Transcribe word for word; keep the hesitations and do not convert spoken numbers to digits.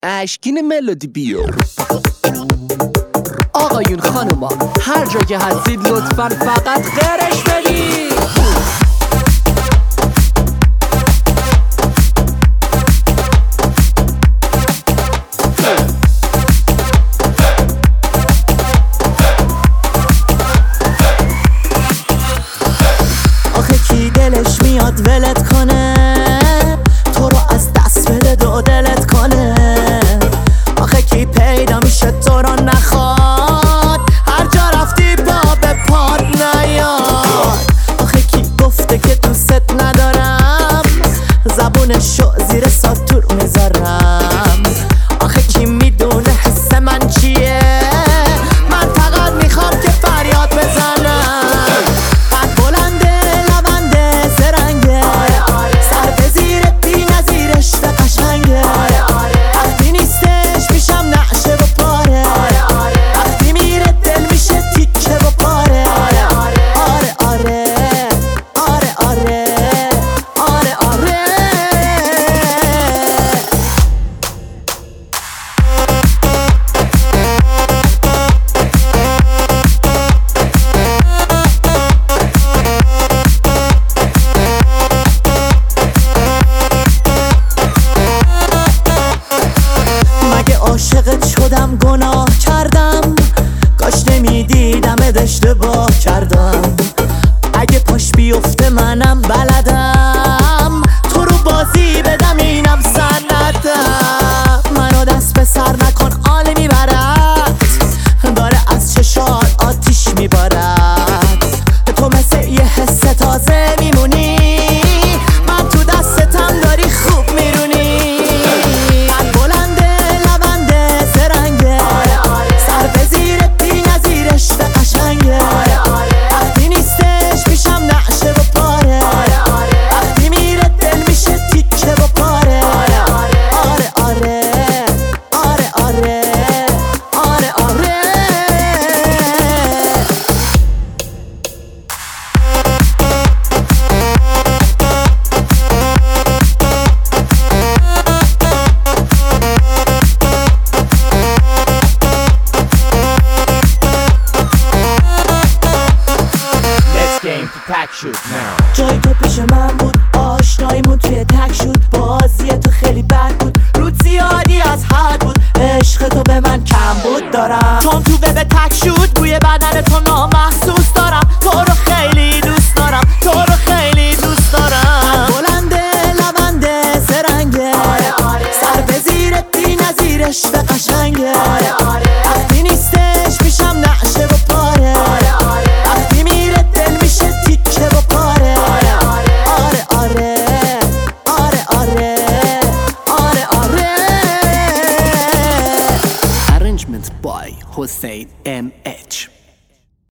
اشکین ملودی بیار. آقایون خانوما هر جا که هستید لطفاً فقط غرش بدید. آخه کی دلش میاد ولت کنه، تو رو از دست بده و دلت کنه. آخه کی پیدا میشه تو رو نخواد، هر جا رفتی پا به پاد نیاد. آخه کی گفته که دوست ندارم، زبونشو زیر ساتور میذارم. آخه کی میدونه حس من چیه، من فقط میخوام که فریاد بزنم. قد بلنده لبنده زرنگه، سر به زیر بی نظیر عشق قشنگه. وقتی نیستش میشم نعشه و پاره، وقتی میره دل میشه تیکه و پاره. آره آره آره آره آره آره. مگه عاشقت شدم گناه کردم، کاش نمیدیدم اشتباه کردم. اگه پاش بیفته منم بلدم، تو رو بازی بدم اینم سندم. منو دست به سر نکن آله میبرد، داره از چشات آتیش میبارد. تو مثل یه حس تازه میمونی، من تو دستتم داری خوب میرونی. قد بلنده لبنده زرنگه، سر به زیر بی نظیر عشق قشنگه. وقتی نیستش میشم نعشه و پاره، وقتی میره دل میشه تیکه و پاره. آره آره آره آره آره آره. جای تو پیش من بود، آشناییمون توی تک شد. بازی تو خیلی بد بود، رود زیادی از حد بود. عشق تو به من کم بود دارم، چون تو به تک شد. بوی بدن تو نامحسوس دارم، تو رو خیلی دوست دارم، تو رو خیلی دوست دارم. بلنده لبنده زرنگه، سر به زیر بی نظیر عشق قشنگه. وقتی نیستش میشم نعشه و پاره، وقتی میره دل میشه تیکه و پاره. آره آره آره آره آره آره. Arrangement by Hussein M H.